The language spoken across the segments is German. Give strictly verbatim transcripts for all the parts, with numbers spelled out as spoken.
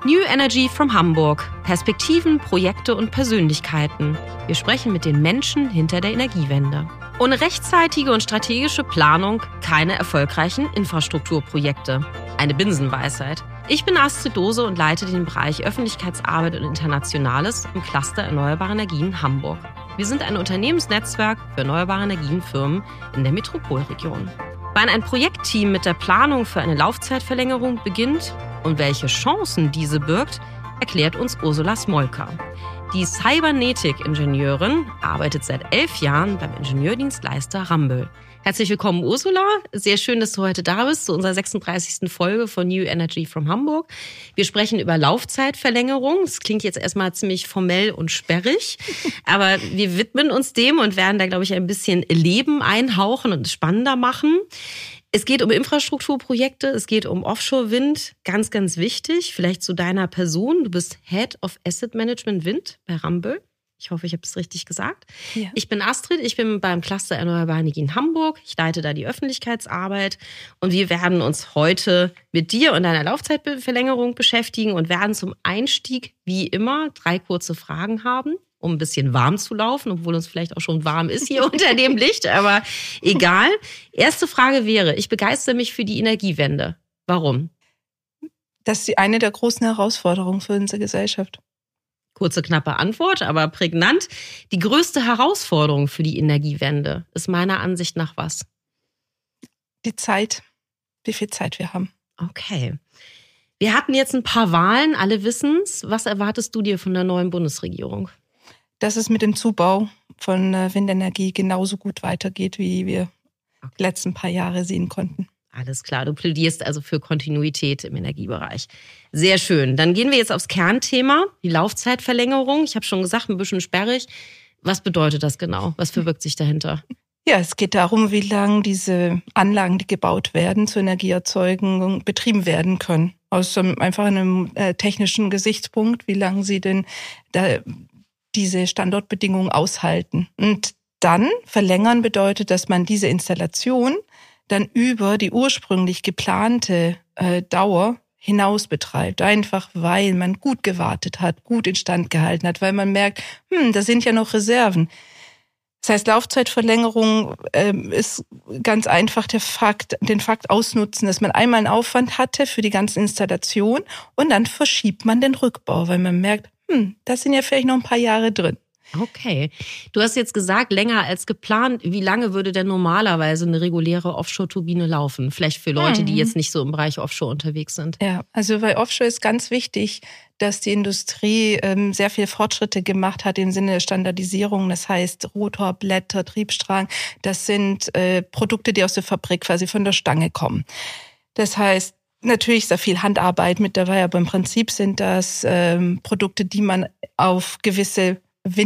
New Energy from Hamburg. Perspektiven, Projekte und Persönlichkeiten. Wir sprechen mit den Menschen hinter der Energiewende. Ohne rechtzeitige und strategische Planung keine erfolgreichen Infrastrukturprojekte. Eine Binsenweisheit. Ich bin Astrid Dose und leite den Bereich Öffentlichkeitsarbeit und Internationales im Cluster Erneuerbare Energien Hamburg. Wir sind ein Unternehmensnetzwerk für erneuerbare Energienfirmen in der Metropolregion. Wann ein Projektteam mit der Planung für eine Laufzeitverlängerung beginnt und welche Chancen diese birgt, erklärt uns Ursula Smolka. Die Cybernetik-Ingenieurin arbeitet seit elf Jahren beim Ingenieurdienstleister Ramböll. Herzlich willkommen, Ursula. Sehr schön, dass du heute da bist zu unserer sechsunddreißigsten Folge von New Energy from Hamburg. Wir sprechen über Laufzeitverlängerung. Das klingt jetzt erstmal ziemlich formell und sperrig, aber wir widmen uns dem und werden da, glaube ich, ein bisschen Leben einhauchen und es spannender machen. Es geht um Infrastrukturprojekte, es geht um Offshore-Wind, ganz, ganz wichtig. Vielleicht zu deiner Person. Du bist Head of Asset Management Wind bei Ramböll. Ich hoffe, ich habe es richtig gesagt. Ja. Ich bin Astrid, ich bin beim Cluster Erneuerbare Energien Hamburg. Ich leite da die Öffentlichkeitsarbeit. Und wir werden uns heute mit dir und deiner Laufzeitverlängerung beschäftigen und werden zum Einstieg, wie immer, drei kurze Fragen haben, um ein bisschen warm zu laufen, obwohl uns vielleicht auch schon warm ist hier unter dem Licht, aber egal. Erste Frage wäre, ich begeistere mich für die Energiewende. Warum? Das ist eine der großen Herausforderungen für unsere Gesellschaft. Kurze, knappe Antwort, aber prägnant. Die größte Herausforderung für die Energiewende ist meiner Ansicht nach was? Die Zeit. Wie viel Zeit wir haben. Okay. Wir hatten jetzt ein paar Wahlen, alle wissen's. Was erwartest du dir von der neuen Bundesregierung? Dass es mit dem Zubau von Windenergie genauso gut weitergeht, wie wir okay. die letzten paar Jahre sehen konnten. Alles klar, du plädierst also für Kontinuität im Energiebereich. Sehr schön. Dann gehen wir jetzt aufs Kernthema, die Laufzeitverlängerung. Ich habe schon gesagt, ein bisschen sperrig. Was bedeutet das genau? Was verbirgt sich dahinter? Ja, es geht darum, wie lange diese Anlagen, die gebaut werden, zur Energieerzeugung betrieben werden können. Aus einfach einem äh, technischen Gesichtspunkt, wie lange sie denn da diese Standortbedingungen aushalten. Und dann verlängern bedeutet, dass man diese Installation dann über die ursprünglich geplante äh, Dauer hinaus betreibt. Einfach weil man gut gewartet hat, gut instand gehalten hat, weil man merkt, hm, da sind ja noch Reserven. Das heißt, Laufzeitverlängerung äh, ist ganz einfach der Fakt, den Fakt ausnutzen, dass man einmal einen Aufwand hatte für die ganze Installation und dann verschiebt man den Rückbau, weil man merkt, hm, da sind ja vielleicht noch ein paar Jahre drin. Okay. Du hast jetzt gesagt, länger als geplant. Wie lange würde denn normalerweise eine reguläre Offshore-Turbine laufen? Vielleicht für Leute, hm. die jetzt nicht so im Bereich Offshore unterwegs sind. Ja, also bei Offshore ist ganz wichtig, dass die Industrie ähm, sehr viele Fortschritte gemacht hat im Sinne der Standardisierung. Das heißt Rotor, Blätter, Triebstrang. Das sind äh, Produkte, die aus der Fabrik quasi von der Stange kommen. Das heißt, natürlich ist da viel Handarbeit mit dabei, aber im Prinzip sind das ähm, Produkte, die man auf gewisse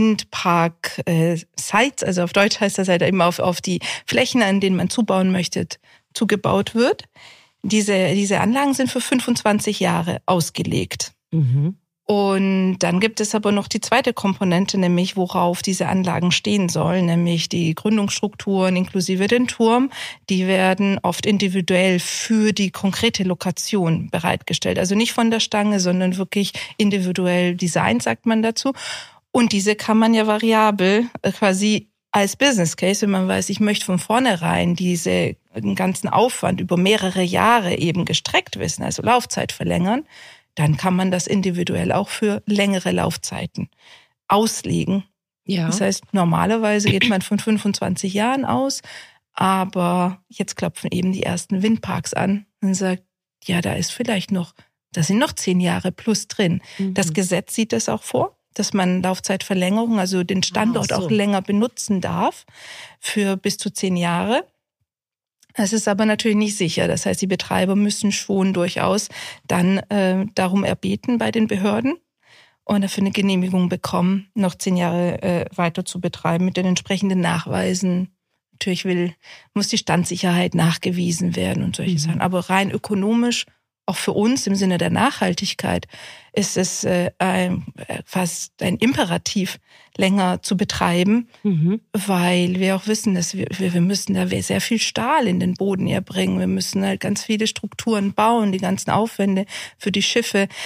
Windpark-Sites, also auf Deutsch heißt das halt eben auf, auf die Flächen, an denen man zubauen möchte, zugebaut wird. Diese, diese Anlagen sind für fünfundzwanzig Jahre ausgelegt. Mhm. Und dann gibt es aber noch die zweite Komponente, nämlich worauf diese Anlagen stehen sollen, nämlich die Gründungsstrukturen inklusive den Turm. Die werden oft individuell für die konkrete Lokation bereitgestellt. Also nicht von der Stange, sondern wirklich individuell designt, sagt man dazu. Und diese kann man ja variabel quasi als Business Case, wenn man weiß, ich möchte von vornherein diese den ganzen Aufwand über mehrere Jahre eben gestreckt wissen, also Laufzeit verlängern, dann kann man das individuell auch für längere Laufzeiten auslegen. Ja. Das heißt, normalerweise geht man von fünfundzwanzig Jahren aus, aber jetzt klopfen eben die ersten Windparks an und sagt, ja, da ist vielleicht noch, da sind noch zehn Jahre plus drin. Mhm. Das Gesetz sieht das auch vor, dass man Laufzeitverlängerung, also den Standort so. auch länger benutzen darf für bis zu zehn Jahre. Es ist aber natürlich nicht sicher. Das heißt, die Betreiber müssen schon durchaus dann äh, darum erbeten bei den Behörden und dafür eine Genehmigung bekommen, noch zehn Jahre äh, weiter zu betreiben mit den entsprechenden Nachweisen. Natürlich will, muss die Standsicherheit nachgewiesen werden und solche mhm. Sachen. Aber rein ökonomisch, auch für uns im Sinne der Nachhaltigkeit, ist es äh, ein, fast ein Imperativ, länger zu betreiben, mhm. weil wir auch wissen, dass wir, wir müssen da sehr viel Stahl in den Boden erbringen. Wir müssen halt ganz viele Strukturen bauen, die ganzen Aufwände für die Schiffe.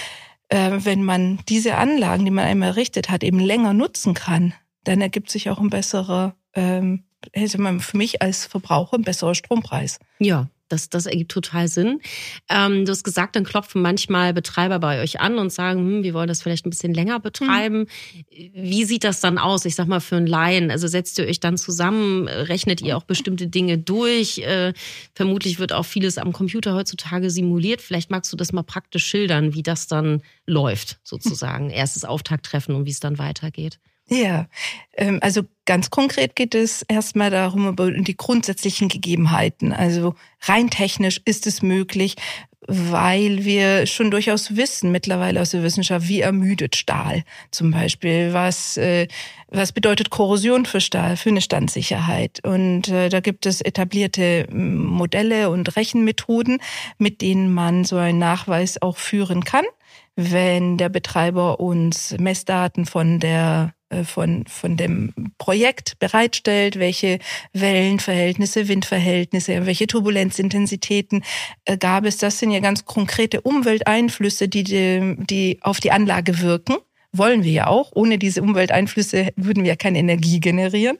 äh, wenn man diese Anlagen, die man einmal errichtet hat, eben länger nutzen kann, dann ergibt sich auch ein besserer, ähm, für mich als Verbraucher ein besserer Strompreis. Ja. Das, das ergibt total Sinn. Ähm, du hast gesagt, dann klopfen manchmal Betreiber bei euch an und sagen, hm, wir wollen das vielleicht ein bisschen länger betreiben. Hm. Wie sieht das dann aus? Ich sag mal für einen Laien. Also setzt ihr euch dann zusammen, rechnet ihr auch bestimmte Dinge durch? Äh, vermutlich wird auch vieles am Computer heutzutage simuliert. Vielleicht magst du das mal praktisch schildern, wie das dann läuft, sozusagen. Erstes Auftakttreffen und wie es dann weitergeht. Ja, also ganz konkret geht es erstmal darum, über die grundsätzlichen Gegebenheiten. Also rein technisch ist es möglich, weil wir schon durchaus wissen, mittlerweile aus der Wissenschaft, wie ermüdet Stahl zum Beispiel, was was bedeutet Korrosion für Stahl, für eine Standsicherheit. Und äh, da gibt es etablierte Modelle und Rechenmethoden, mit denen man so einen Nachweis auch führen kann, wenn der Betreiber uns Messdaten von der von von dem Projekt bereitstellt, welche Wellenverhältnisse, Windverhältnisse, welche Turbulenzintensitäten äh, gab es. Das sind ja ganz konkrete Umwelteinflüsse, die, die die auf die Anlage wirken. Wollen wir ja auch. Ohne diese Umwelteinflüsse würden wir ja keine Energie generieren.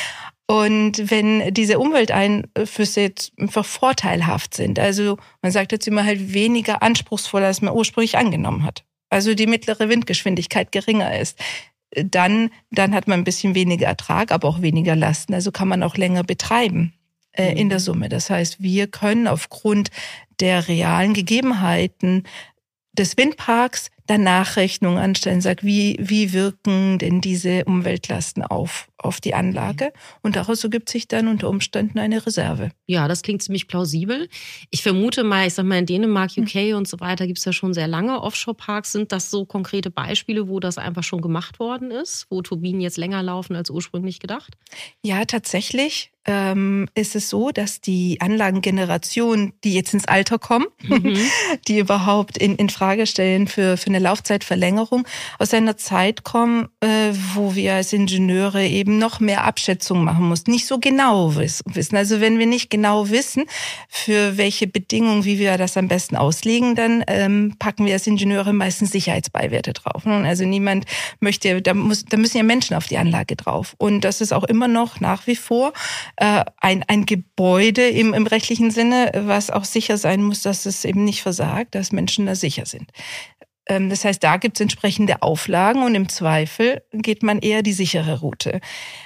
Und wenn diese Umwelteinflüsse einfach vorteilhaft sind, also man sagt jetzt immer halt weniger anspruchsvoll, als man ursprünglich angenommen hat, also die mittlere Windgeschwindigkeit geringer ist, dann, dann hat man ein bisschen weniger Ertrag, aber auch weniger Lasten. Also kann man auch länger betreiben äh, in der Summe. Das heißt, wir können aufgrund der realen Gegebenheiten des Windparks dann Nachrechnungen anstellen, sagt, wie, wie wirken denn diese Umweltlasten auf, auf die Anlage? Und daraus ergibt sich dann unter Umständen eine Reserve. Ja, das klingt ziemlich plausibel. Ich vermute mal, ich sag mal, in Dänemark, U K hm. und so weiter gibt es ja schon sehr lange Offshore-Parks. Sind das so konkrete Beispiele, wo das einfach schon gemacht worden ist, wo Turbinen jetzt länger laufen als ursprünglich gedacht? Ja, tatsächlich. Ähm, ist es so, dass die Anlagengeneration, die jetzt ins Alter kommen, mhm. die überhaupt in, in Frage stellen für, für eine Laufzeitverlängerung, aus einer Zeit kommen, äh, wo wir als Ingenieure eben noch mehr Abschätzungen machen mussten, nicht so genau wissen. Also wenn wir nicht genau wissen, für welche Bedingungen, wie wir das am besten auslegen, dann ähm, packen wir als Ingenieure meistens Sicherheitsbeiwerte drauf. Also niemand möchte, da, muss, da müssen ja Menschen auf die Anlage drauf. Und das ist auch immer noch nach wie vor Ein, ein Gebäude im, im rechtlichen Sinne, was auch sicher sein muss, dass es eben nicht versagt, dass Menschen da sicher sind. Das heißt, da gibt es entsprechende Auflagen und im Zweifel geht man eher die sichere Route.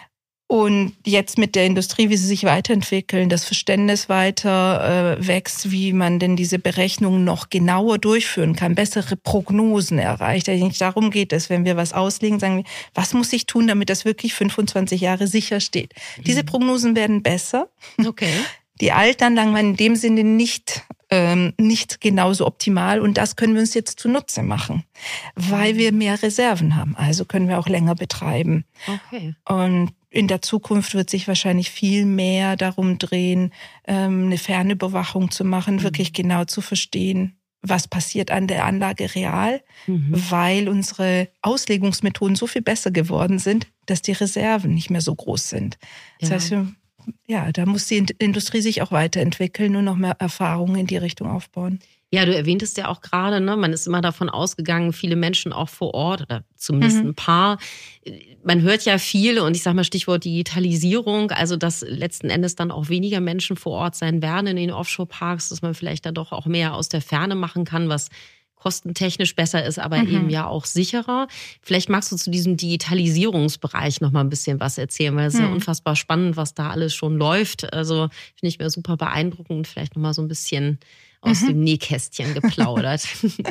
Und jetzt mit der Industrie, wie sie sich weiterentwickeln, das Verständnis weiter äh, wächst, wie man denn diese Berechnungen noch genauer durchführen kann, bessere Prognosen erreicht. Eigentlich darum geht es, wenn wir was auslegen, sagen wir, was muss ich tun, damit das wirklich fünfundzwanzig Jahre sicher steht. Mhm. Diese Prognosen werden besser. Okay. Die Altanlagen waren in dem Sinne nicht ähm, nicht genauso optimal und das können wir uns jetzt zunutze machen, weil wir mehr Reserven haben. Also können wir auch länger betreiben. Okay. Und in der Zukunft wird sich wahrscheinlich viel mehr darum drehen, eine Fernüberwachung zu machen, mhm. wirklich genau zu verstehen, was passiert an der Anlage real, mhm. weil unsere Auslegungsmethoden so viel besser geworden sind, dass die Reserven nicht mehr so groß sind. Das ja. heißt, ja, da muss die Industrie sich auch weiterentwickeln und noch mehr Erfahrungen in die Richtung aufbauen. Ja, du erwähntest ja auch gerade, ne, man ist immer davon ausgegangen, viele Menschen auch vor Ort oder zumindest mhm. ein paar. Man hört ja viel und ich sage mal Stichwort Digitalisierung, also dass letzten Endes dann auch weniger Menschen vor Ort sein werden in den Offshore-Parks, dass man vielleicht da doch auch mehr aus der Ferne machen kann, was kostentechnisch besser ist, aber mhm. eben ja auch sicherer. Vielleicht magst du zu diesem Digitalisierungsbereich noch mal ein bisschen was erzählen, weil es mhm. ist ja unfassbar spannend, was da alles schon läuft. Also finde ich mir super beeindruckend. Vielleicht noch mal so ein bisschen aus mhm. dem Nähkästchen geplaudert.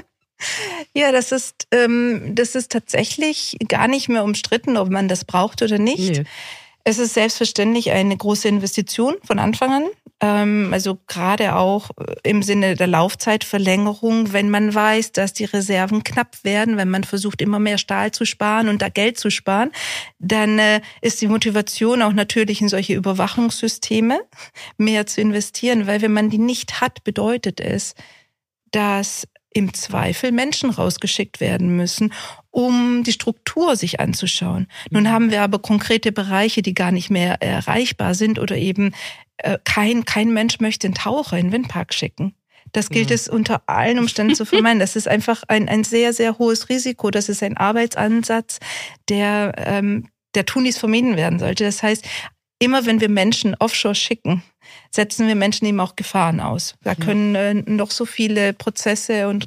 Ja, das ist, ähm, das ist tatsächlich gar nicht mehr umstritten, ob man das braucht oder nicht. Nö. Es ist selbstverständlich eine große Investition von Anfang an. Ähm, also gerade auch im Sinne der Laufzeitverlängerung, wenn man weiß, dass die Reserven knapp werden, wenn man versucht, immer mehr Stahl zu sparen und da Geld zu sparen, dann äh, ist die Motivation auch natürlich in solche Überwachungssysteme mehr zu investieren, weil wenn man die nicht hat, bedeutet es, dass im Zweifel Menschen rausgeschickt werden müssen, um die Struktur sich anzuschauen. Nun haben wir aber konkrete Bereiche, die gar nicht mehr erreichbar sind oder eben äh, kein, kein Mensch möchte einen Taucher in den Windpark schicken. Das gilt ja. es unter allen Umständen zu vermeiden. Das ist einfach ein, ein sehr, sehr hohes Risiko. Das ist ein Arbeitsansatz, der, ähm, der tunlichst vermieden werden sollte. Das heißt, immer wenn wir Menschen offshore schicken, setzen wir Menschen eben auch Gefahren aus. Da können äh, noch so viele Prozesse und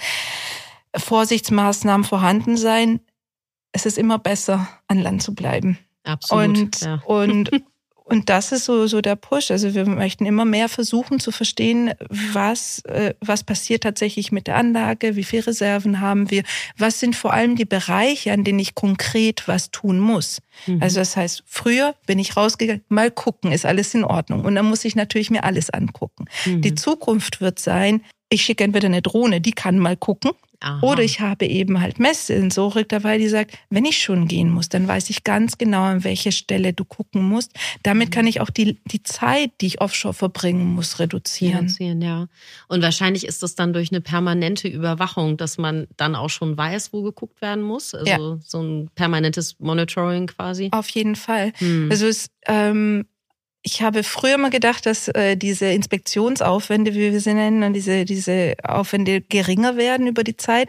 Vorsichtsmaßnahmen vorhanden sein. Es ist immer besser, an Land zu bleiben. Absolut. Und, ja. und, und das ist so, so der Push. Also wir möchten immer mehr versuchen zu verstehen, was, äh, was passiert tatsächlich mit der Anlage, wie viele Reserven haben wir, was sind vor allem die Bereiche, an denen ich konkret was tun muss. Mhm. Also das heißt, früher bin ich rausgegangen, mal gucken, ist alles in Ordnung. Und dann muss ich natürlich mir alles angucken. Mhm. Die Zukunft wird sein, ich schicke entweder eine Drohne, die kann mal gucken. Aha. Oder ich habe eben halt Messsensorik dabei, die sagt, wenn ich schon gehen muss, dann weiß ich ganz genau, an welche Stelle du gucken musst. Damit mhm. kann ich auch die, die Zeit, die ich offshore verbringen muss, reduzieren. Reduzieren, ja. Und wahrscheinlich ist das dann durch eine permanente Überwachung, dass man dann auch schon weiß, wo geguckt werden muss. Also ja. so ein permanentes Monitoring quasi. Auf jeden Fall. Mhm. Also es ähm, Ich habe früher mal gedacht, dass äh, diese Inspektionsaufwände, wie wir sie nennen, diese, diese Aufwände geringer werden über die Zeit.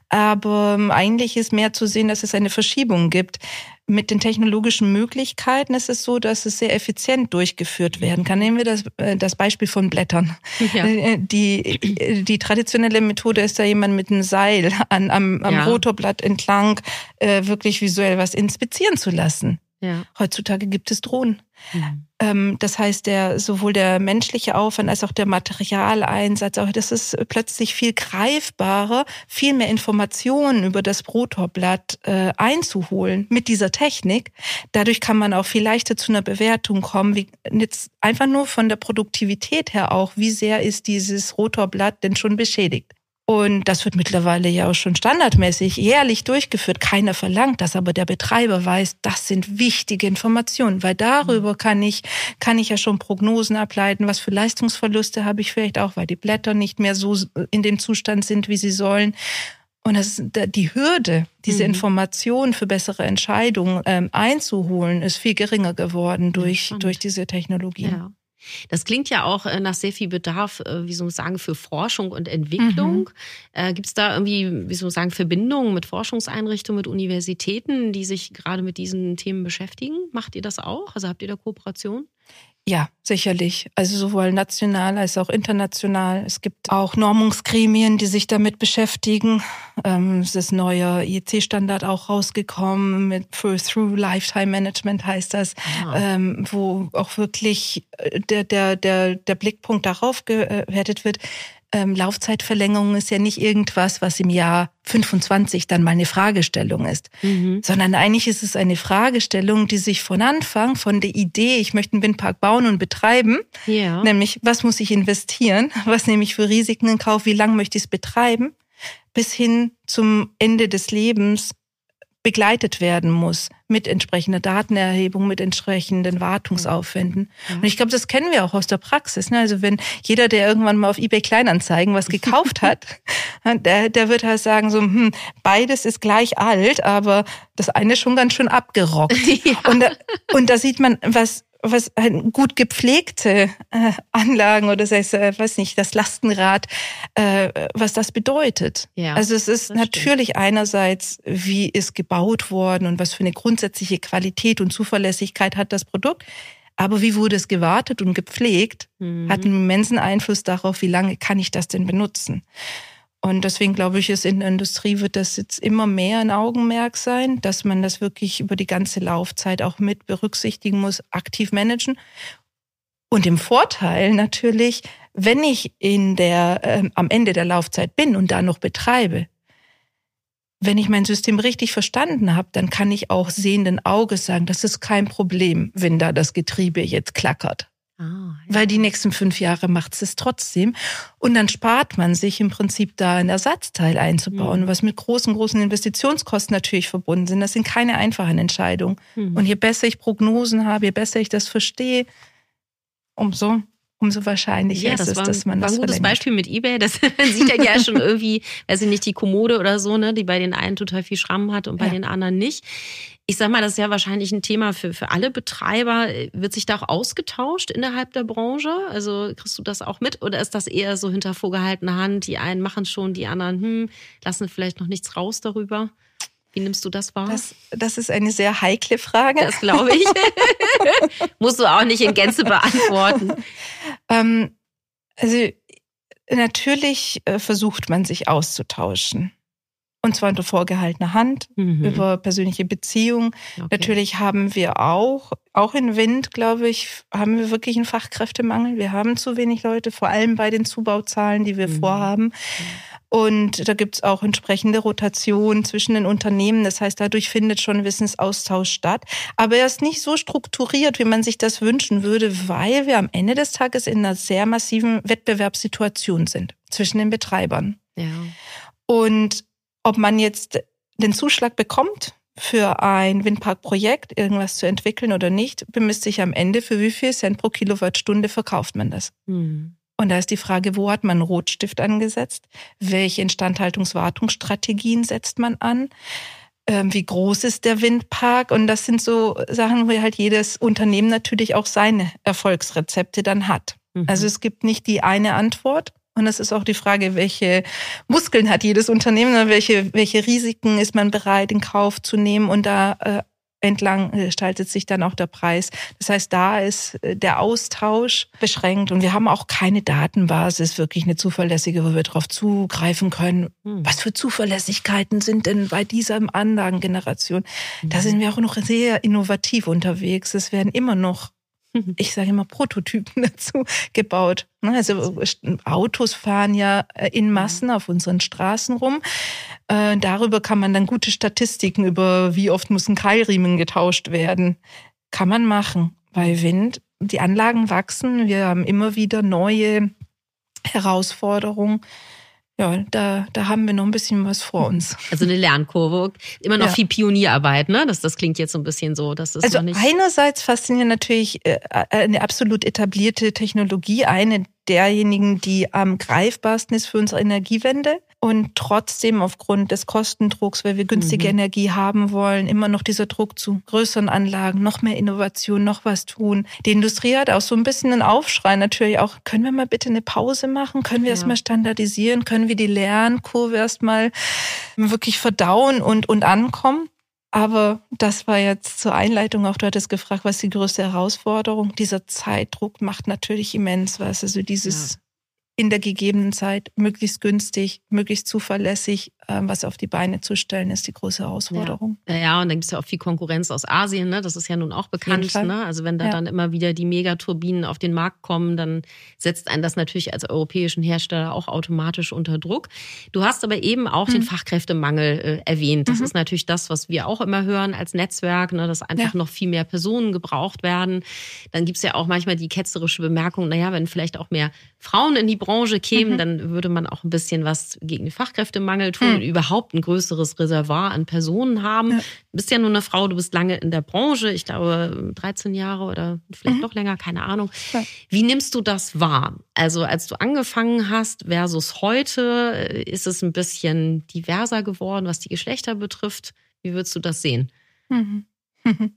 Aber ähm, eigentlich ist mehr zu sehen, dass es eine Verschiebung gibt. Mit den technologischen Möglichkeiten ist es so, dass es sehr effizient durchgeführt werden kann. Nehmen wir das, äh, das Beispiel von Blättern. Ja. Die, die traditionelle Methode ist da jemand mit einem Seil an, am, am ja. Rotorblatt entlang äh, wirklich visuell was inspizieren zu lassen. Ja. Heutzutage gibt es Drohnen. Mhm. Ähm, das heißt, der, sowohl der menschliche Aufwand als auch der Materialeinsatz, auch das ist plötzlich viel greifbarer, viel mehr Informationen über das Rotorblatt äh, einzuholen mit dieser Technik. Dadurch kann man auch viel leichter zu einer Bewertung kommen, wie jetzt einfach nur von der Produktivität her auch, wie sehr ist dieses Rotorblatt denn schon beschädigt. Und das wird mittlerweile ja auch schon standardmäßig jährlich durchgeführt. Keiner verlangt das, aber der Betreiber weiß, das sind wichtige Informationen, weil darüber kann ich, kann ich ja schon Prognosen ableiten, was für Leistungsverluste habe ich vielleicht auch, weil die Blätter nicht mehr so in dem Zustand sind, wie sie sollen. Und das ist die Hürde, diese mhm. Informationen für bessere Entscheidungen ähm, einzuholen, ist viel geringer geworden durch, ja, durch diese Technologie. Ja. Das klingt ja auch nach sehr viel Bedarf, wie soll man sagen, für Forschung und Entwicklung. Mhm. Gibt es da irgendwie, wie soll man sagen, Verbindungen mit Forschungseinrichtungen, mit Universitäten, die sich gerade mit diesen Themen beschäftigen? Macht ihr das auch? Also habt ihr da Kooperation? Ja, sicherlich. Also sowohl national als auch international. Es gibt auch Normungsgremien, die sich damit beschäftigen. Es ist ein neuer I E C-Standard auch rausgekommen mit Through Lifetime Management heißt das, ah. wo auch wirklich der, der, der, der Blickpunkt darauf gewertet wird. Ähm, Laufzeitverlängerung ist ja nicht irgendwas, was im Jahr fünfundzwanzig dann mal eine Fragestellung ist, mhm. sondern eigentlich ist es eine Fragestellung, die sich von Anfang, von der Idee, ich möchte einen Windpark bauen und betreiben, ja. nämlich was muss ich investieren, was nehme ich für Risiken in Kauf, wie lange möchte ich es betreiben, bis hin zum Ende des Lebens begleitet werden muss mit entsprechender Datenerhebung, mit entsprechenden Wartungsaufwänden. Ja. Und ich glaube, das kennen wir auch aus der Praxis. Ne? Also wenn jeder, der irgendwann mal auf eBay Kleinanzeigen was gekauft hat, der, der wird halt sagen, so hm, beides ist gleich alt, aber das eine ist schon ganz schön abgerockt. Ja. Und, da, und da sieht man, was was gut gepflegte äh, Anlagen oder sei es, äh, weiß nicht, das Lastenrad, äh, was das bedeutet. Ja, also es ist natürlich stimmt. einerseits, wie ist gebaut worden und was für eine grundsätzliche Qualität und Zuverlässigkeit hat das Produkt, aber wie wurde es gewartet und gepflegt, mhm. hat einen immensen Einfluss darauf, wie lange kann ich das denn benutzen. Und deswegen glaube ich, ist in der Industrie wird das jetzt immer mehr ein Augenmerk sein, dass man das wirklich über die ganze Laufzeit auch mit berücksichtigen muss, aktiv managen. Und im Vorteil natürlich, wenn ich in der äh, am Ende der Laufzeit bin und da noch betreibe, wenn ich mein System richtig verstanden habe, dann kann ich auch sehenden Auges sagen, das ist kein Problem, wenn da das Getriebe jetzt klackert. Ah, ja. Weil die nächsten fünf Jahre macht es trotzdem. Und dann spart man sich im Prinzip da ein Ersatzteil einzubauen, mhm. was mit großen, großen Investitionskosten natürlich verbunden sind. Das sind keine einfachen Entscheidungen. Mhm. Und je besser ich Prognosen habe, je besser ich das verstehe, umso, umso wahrscheinlicher ja, ist es, dass man das verlängert. Das war ein gutes Beispiel mit eBay. Das sieht dann ja schon irgendwie, weiß ich nicht, die Kommode oder so, ne, die bei den einen total viel Schramm hat und bei ja. den anderen nicht. Ich sag mal, das ist ja wahrscheinlich ein Thema für, für alle Betreiber. Wird sich da auch ausgetauscht innerhalb der Branche? Also kriegst du das auch mit? Oder ist das eher so hinter vorgehaltener Hand? Die einen machen schon, die anderen hm, lassen vielleicht noch nichts raus darüber. Wie nimmst du das wahr? Das, das ist eine sehr heikle Frage. Das glaube ich. Musst du auch nicht in Gänze beantworten. ähm, also natürlich äh, versucht man sich auszutauschen. Und zwar unter vorgehaltener Hand, mhm. über persönliche Beziehungen. Okay. Natürlich haben wir auch, auch in Wind, glaube ich, haben wir wirklich einen Fachkräftemangel. Wir haben zu wenig Leute, vor allem bei den Zubauzahlen, die wir mhm. vorhaben. Mhm. Und da gibt es auch entsprechende Rotation zwischen den Unternehmen. Das heißt, dadurch findet schon Wissensaustausch statt. Aber er ist nicht so strukturiert, wie man sich das wünschen würde, weil wir am Ende des Tages in einer sehr massiven Wettbewerbssituation sind zwischen den Betreibern. Ja. Und ob man jetzt den Zuschlag bekommt, für ein Windparkprojekt irgendwas zu entwickeln oder nicht, bemisst sich am Ende, für wie viel Cent pro Kilowattstunde verkauft man das. Mhm. Und da ist die Frage, wo hat man einen Rotstift angesetzt? Welche Instandhaltungswartungsstrategien setzt man an? Ähm, wie groß ist der Windpark? Und das sind so Sachen, wo halt jedes Unternehmen natürlich auch seine Erfolgsrezepte dann hat. Mhm. Also es gibt nicht die eine Antwort. Und das ist auch die Frage, welche Muskeln hat jedes Unternehmen, welche, welche Risiken ist man bereit in Kauf zu nehmen, und da äh, entlang gestaltet sich dann auch der Preis. Das heißt, da ist der Austausch beschränkt und wir haben auch keine Datenbasis, wirklich eine zuverlässige, wo wir darauf zugreifen können. Hm. Was für Zuverlässigkeiten sind denn bei dieser Anlagengeneration? Hm. Da sind wir auch noch sehr innovativ unterwegs. Es werden immer noch, ich sage immer, Prototypen dazu gebaut. Also Autos fahren ja in Massen auf unseren Straßen rum. Darüber kann man dann gute Statistiken über, wie oft muss ein Keilriemen getauscht werden, kann man machen. Bei Wind, die Anlagen wachsen, wir haben immer wieder neue Herausforderungen. Ja, da, da haben wir noch ein bisschen was vor uns. Also eine Lernkurve, immer noch ja. viel Pionierarbeit, ne? Das, das klingt jetzt so ein bisschen so, dass es also noch nicht... einerseits fasziniert natürlich eine absolut etablierte Technologie, eine derjenigen, die am greifbarsten ist für unsere Energiewende und trotzdem aufgrund des Kostendrucks, weil wir günstige mhm. Energie haben wollen, immer noch dieser Druck zu größeren Anlagen, noch mehr Innovation, noch was tun. Die Industrie hat auch so ein bisschen einen Aufschrei natürlich auch, können wir mal bitte eine Pause machen? Können wir ja. erstmal standardisieren? Können wir die Lernkurve erstmal wirklich verdauen und, und ankommen? Aber das war jetzt zur Einleitung auch, du hattest gefragt, was ist die größte Herausforderung? Dieser Zeitdruck macht natürlich immens was. Also dieses ja. in der gegebenen Zeit möglichst günstig, möglichst zuverlässig was auf die Beine zu stellen, ist die große Herausforderung. Ja, ja, und dann gibt es ja auch viel Konkurrenz aus Asien, ne? Das ist ja nun auch bekannt. Ne? Also wenn da ja. dann immer wieder die Megaturbinen auf den Markt kommen, dann setzt einen das natürlich als europäischen Hersteller auch automatisch unter Druck. Du hast aber eben auch mhm. den Fachkräftemangel äh, erwähnt. Das mhm. ist natürlich das, was wir auch immer hören als Netzwerk, ne? Dass einfach ja. noch viel mehr Personen gebraucht werden. Dann gibt es ja auch manchmal die ketzerische Bemerkung, naja, wenn vielleicht auch mehr Frauen in die Branche kämen, mhm. dann würde man auch ein bisschen was gegen den Fachkräftemangel tun. Mhm. Überhaupt ein größeres Reservoir an Personen haben. Ja. Du bist ja nur eine Frau, du bist lange in der Branche, ich glaube dreizehn Jahre oder vielleicht mhm. noch länger, keine Ahnung. Ja. Wie nimmst du das wahr? Also als du angefangen hast versus heute, ist es ein bisschen diverser geworden, was die Geschlechter betrifft? Wie würdest du das sehen? Mhm. Mhm.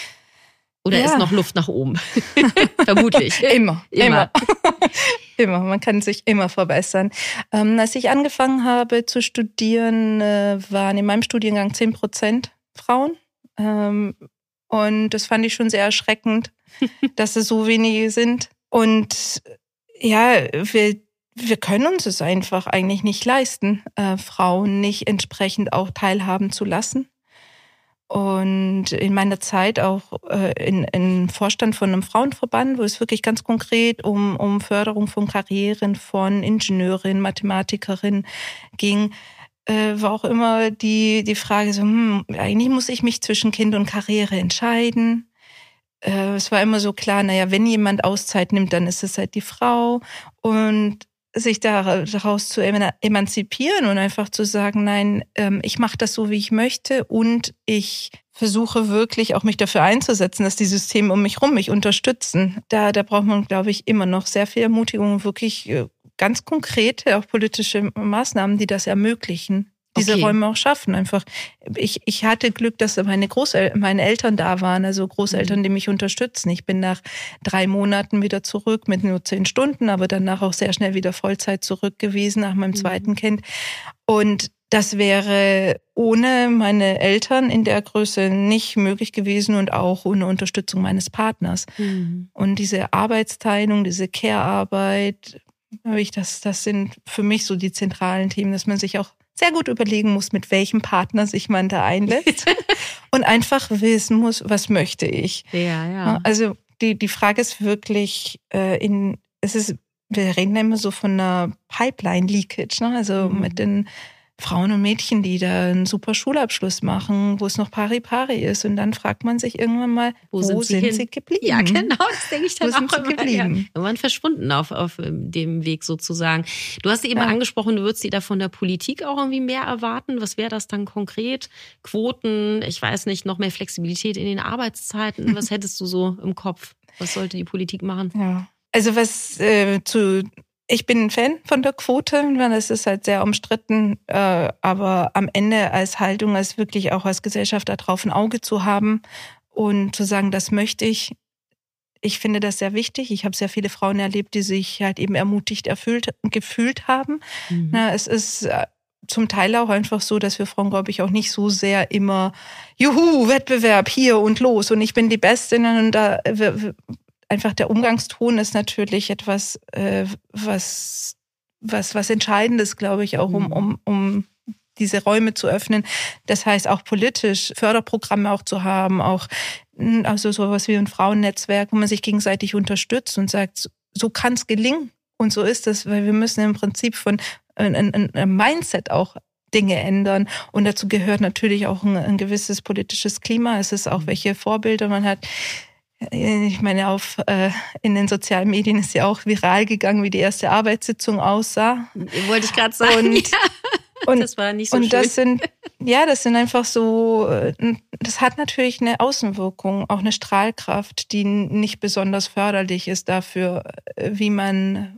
Oder ja. ist noch Luft nach oben? Vermutlich. Immer, immer. Immer. Immer. Man kann sich immer verbessern. Ähm, als ich angefangen habe zu studieren, äh, waren in meinem Studiengang zehn Prozent Frauen. Ähm, und das fand ich schon sehr erschreckend, dass es so wenige sind. Und ja, wir, wir können uns es einfach eigentlich nicht leisten, äh, Frauen nicht entsprechend auch teilhaben zu lassen. Und in meiner Zeit auch äh, in, in Vorstand von einem Frauenverband, wo es wirklich ganz konkret um, um Förderung von Karrieren von Ingenieurinnen, Mathematikerinnen ging, äh, war auch immer die, die Frage so, hm, eigentlich muss ich mich zwischen Kind und Karriere entscheiden. Äh, es war immer so klar, naja, wenn jemand Auszeit nimmt, dann ist es halt die Frau. Und sich daraus zu emanzipieren und einfach zu sagen, nein, ich mache das so, wie ich möchte und ich versuche wirklich auch mich dafür einzusetzen, dass die Systeme um mich rum mich unterstützen. Da, da braucht man, glaube ich, immer noch sehr viel Ermutigung, wirklich ganz konkrete, auch politische Maßnahmen, die das ermöglichen. diese okay. Räume auch schaffen. Einfach, ich, ich hatte Glück, dass meine Großel- meine Eltern da waren, also Großeltern, die mich unterstützen. Ich bin nach drei Monaten wieder zurück mit nur zehn Stunden, aber danach auch sehr schnell wieder Vollzeit zurück gewesen nach meinem mhm. zweiten Kind. Und das wäre ohne meine Eltern in der Größe nicht möglich gewesen und auch ohne Unterstützung meines Partners. Mhm. Und diese Arbeitsteilung, diese Care-Arbeit, das, das sind für mich so die zentralen Themen, dass man sich auch sehr gut überlegen muss, mit welchem Partner sich man da einlässt und einfach wissen muss, was möchte ich. Ja, ja. Also die, die Frage ist wirklich, äh, in, es ist, wir reden immer so von einer Pipeline-Leakage, ne? Also mhm. mit den Frauen und Mädchen, die da einen super Schulabschluss machen, wo es noch pari-pari ist. Und dann fragt man sich irgendwann mal, wo, wo sind, sie, sind sie geblieben? Ja, genau, das denke ich dann wo auch sind sie immer. geblieben? Ja, irgendwann verschwunden auf, auf dem Weg sozusagen. Du hast eben ja. angesprochen, du würdest dir da von der Politik auch irgendwie mehr erwarten. Was wäre das dann konkret? Quoten, ich weiß nicht, noch mehr Flexibilität in den Arbeitszeiten. Was hättest du so im Kopf? Was sollte die Politik machen? Ja, also was äh, zu... Ich bin ein Fan von der Quote, das ist halt sehr umstritten, äh, aber am Ende als Haltung, als wirklich auch als Gesellschaft darauf ein Auge zu haben und zu sagen, das möchte ich. Ich finde das sehr wichtig. Ich habe sehr viele Frauen erlebt, die sich halt eben ermutigt erfüllt, gefühlt haben. Mhm. Na, es ist zum Teil auch einfach so, dass wir Frauen, glaube ich, auch nicht so sehr immer, juhu, Wettbewerb hier und los und ich bin die Beste. Und da einfach der Umgangston ist natürlich etwas, äh, was, was, was Entscheidendes, glaube ich, auch um, um, um diese Räume zu öffnen. Das heißt, auch politisch Förderprogramme auch zu haben, auch also sowas wie ein Frauennetzwerk, wo man sich gegenseitig unterstützt und sagt, so kann es gelingen. Und so ist es, weil wir müssen im Prinzip von einem Mindset auch Dinge ändern. Und dazu gehört natürlich auch ein, ein gewisses politisches Klima. Es ist auch, welche Vorbilder man hat. Ich meine, auf äh, in den sozialen Medien ist ja auch viral gegangen, wie die erste Arbeitssitzung aussah. Wollte ich gerade sagen. Und, ja. und das war nicht so und schön. Das sind, ja, das sind einfach so, das hat natürlich eine Außenwirkung, auch eine Strahlkraft, die nicht besonders förderlich ist dafür, wie man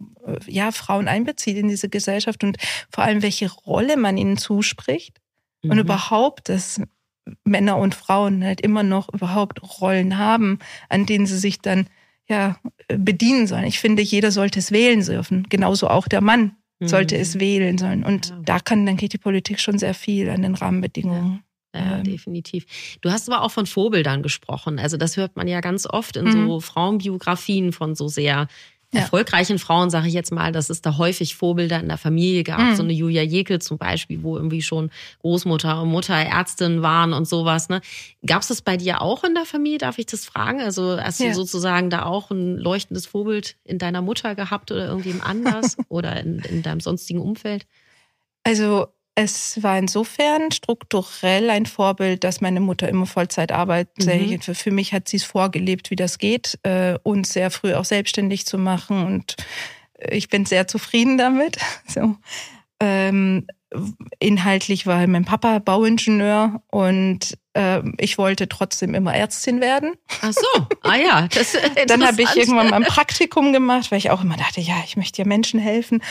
ja Frauen einbezieht in diese Gesellschaft und vor allem, welche Rolle man ihnen zuspricht mhm. und überhaupt, dass Männer und Frauen halt immer noch überhaupt Rollen haben, an denen sie sich dann ja bedienen sollen. Ich finde, jeder sollte es wählen dürfen. Genauso auch der Mann mhm. sollte es wählen sollen. Und ja. da kann, dann geht die Politik schon sehr viel an den Rahmenbedingungen. Ja. Ja, definitiv. Du hast aber auch von Vorbildern gesprochen. Also das hört man ja ganz oft in mhm. so Frauenbiografien von so sehr Ja. erfolgreichen Frauen, sage ich jetzt mal, dass es da häufig Vorbilder in der Familie gab. Mhm. So eine Julia Jekyll zum Beispiel, wo irgendwie schon Großmutter und Mutter Ärztin waren und sowas. Ne? Gab es das bei dir auch in der Familie? Darf ich das fragen? Also hast ja. du sozusagen da auch ein leuchtendes Vorbild in deiner Mutter gehabt oder irgendwem anders oder in, in deinem sonstigen Umfeld? Also es war insofern strukturell ein Vorbild, dass meine Mutter immer Vollzeit arbeitet. Mhm. Für, für mich hat sie es vorgelebt, wie das geht, äh, uns sehr früh auch selbstständig zu machen. Und ich bin sehr zufrieden damit. So. Ähm, inhaltlich war mein Papa Bauingenieur und äh, ich wollte trotzdem immer Ärztin werden. Ach so, ah ja. Das ist Dann habe ich irgendwann mal ein Praktikum gemacht, weil ich auch immer dachte, ja, ich möchte ja Menschen helfen.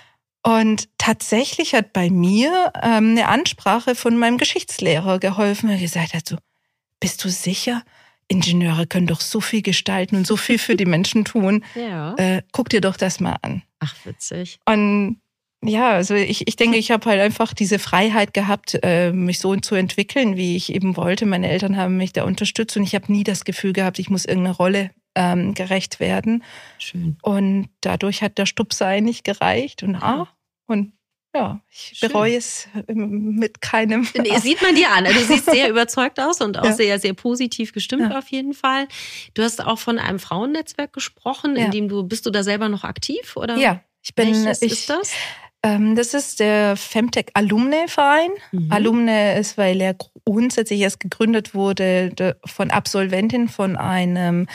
Und tatsächlich hat bei mir ähm, eine Ansprache von meinem Geschichtslehrer geholfen, der gesagt hat, so, bist du sicher? Ingenieure können doch so viel gestalten und so viel für die Menschen tun. Ja. Äh, guck dir doch das mal an. Ach, witzig. Und ja, also ich, ich denke, ich habe halt einfach diese Freiheit gehabt, äh, mich so zu entwickeln, wie ich eben wollte. Meine Eltern haben mich da unterstützt und ich habe nie das Gefühl gehabt, ich muss irgendeine Rolle ähm, gerecht werden. Schön. Und dadurch hat der Stupser nicht gereicht. Und ah, und ja, ich Schön. bereue es mit keinem. Nee, sieht man dir an. Du siehst sehr überzeugt aus und auch ja. sehr, sehr positiv gestimmt ja. auf jeden Fall. Du hast auch von einem Frauennetzwerk gesprochen, in ja. dem du, bist du da selber noch aktiv? Oder? Ja, ich bin. Welches ich, ist das? Ähm, das ist der Femtech Alumne Verein. Mhm. Alumne ist, weil er grundsätzlich erst gegründet wurde von Absolventin von einem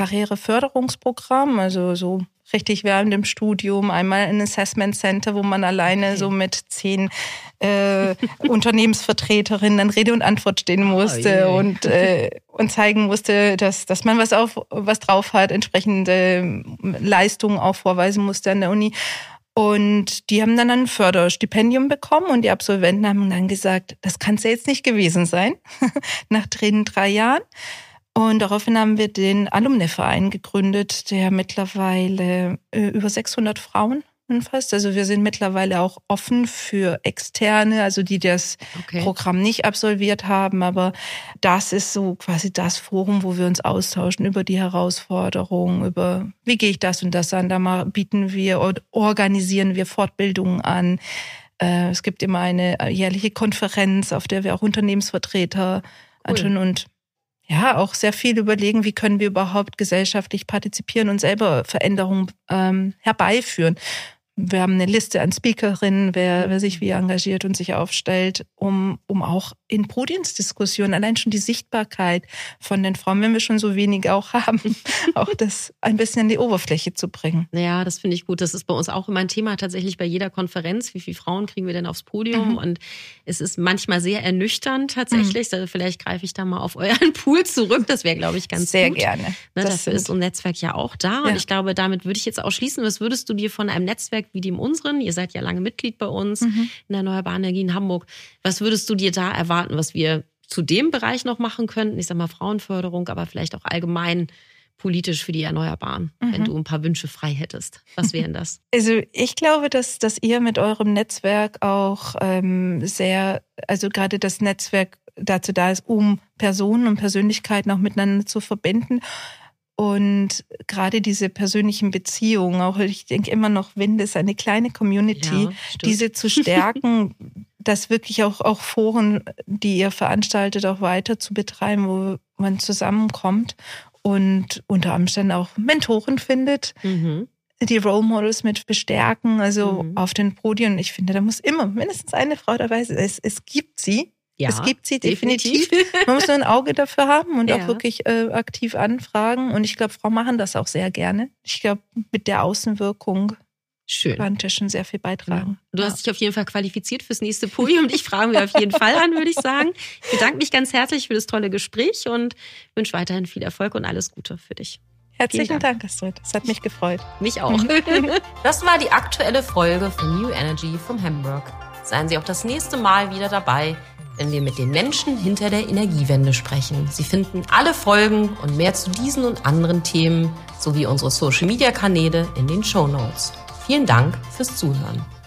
Karriereförderungsprogramm, also so richtig während dem Studium, einmal ein Assessment Center, wo man alleine okay. so mit zehn äh, Unternehmensvertreterinnen Rede und Antwort stehen musste oh, und äh, und zeigen musste, dass dass man was auf was drauf hat, entsprechende Leistungen auch vorweisen musste an der Uni. Und die haben dann ein Förderstipendium bekommen und die Absolventen haben dann gesagt, das kann es ja jetzt nicht gewesen sein, nach den drei Jahren. Und daraufhin haben wir den Alumni-Verein gegründet, der mittlerweile über sechshundert Frauen umfasst. Also wir sind mittlerweile auch offen für Externe, also die das okay. Programm nicht absolviert haben. Aber das ist so quasi das Forum, wo wir uns austauschen über die Herausforderungen, über wie gehe ich das und das an. Da mal bieten wir oder organisieren wir Fortbildungen an. Es gibt immer eine jährliche Konferenz, auf der wir auch Unternehmensvertreter cool. anschauen und ja, auch sehr viel überlegen, wie können wir überhaupt gesellschaftlich partizipieren und selber Veränderungen ähm, herbeiführen. Wir haben eine Liste an Speakerinnen, wer, wer sich wie engagiert und sich aufstellt, um, um auch in Podiumsdiskussionen, allein schon die Sichtbarkeit von den Frauen, wenn wir schon so wenig auch haben, auch das ein bisschen an die Oberfläche zu bringen. Ja, das finde ich gut. Das ist bei uns auch immer ein Thema tatsächlich bei jeder Konferenz. Wie viele Frauen kriegen wir denn aufs Podium? Mhm. Und es ist manchmal sehr ernüchternd tatsächlich. Mhm. Also vielleicht greife ich da mal auf euren Pool zurück. Das wäre, glaube ich, ganz sehr gut. Sehr gerne. Ne, dafür ist so ein Netzwerk ja auch da. Ja. Und ich glaube, damit würde ich jetzt auch schließen. Was würdest du dir von einem Netzwerk wie dem unseren, ihr seid ja lange Mitglied bei uns mhm. in der Erneuerbaren Energie in Hamburg, was würdest du dir da erwarten, was wir zu dem Bereich noch machen könnten? Ich sag mal Frauenförderung, aber vielleicht auch allgemein politisch für die Erneuerbaren, mhm. wenn du ein paar Wünsche frei hättest. Was wären das? Also ich glaube, dass, dass ihr mit eurem Netzwerk auch ähm, sehr, also gerade das Netzwerk dazu da ist, um Personen und Persönlichkeiten auch miteinander zu verbinden. Und gerade diese persönlichen Beziehungen, auch ich denke immer noch, Winde ist eine kleine Community, ja, diese zu stärken, das wirklich auch, auch Foren, die ihr veranstaltet, auch weiter zu betreiben, wo man zusammenkommt und unter Umständen auch Mentoren findet, mhm. die Role Models mit bestärken, also mhm. auf den Podien. Ich finde, da muss immer mindestens eine Frau dabei sein. Es, es gibt sie. Ja, es gibt sie definitiv. definitiv. Man muss nur ein Auge dafür haben und ja. auch wirklich äh, aktiv anfragen. Und ich glaube, Frauen machen das auch sehr gerne. Ich glaube, mit der Außenwirkung Schön. kann das schon sehr viel beitragen. Ja. Du hast ja. dich auf jeden Fall qualifiziert fürs nächste Podium. Und ich frage mich auf jeden Fall an, würde ich sagen. Ich bedanke mich ganz herzlich für das tolle Gespräch und wünsche weiterhin viel Erfolg und alles Gute für dich. Herzlichen Dank, Astrid. Es hat mich gefreut. Mich auch. Das war die aktuelle Folge von New Energy vom Hamburg. Seien Sie auch das nächste Mal wieder dabei, wenn wir mit den Menschen hinter der Energiewende sprechen. Sie finden alle Folgen und mehr zu diesen und anderen Themen sowie unsere Social-Media-Kanäle in den Shownotes. Vielen Dank fürs Zuhören.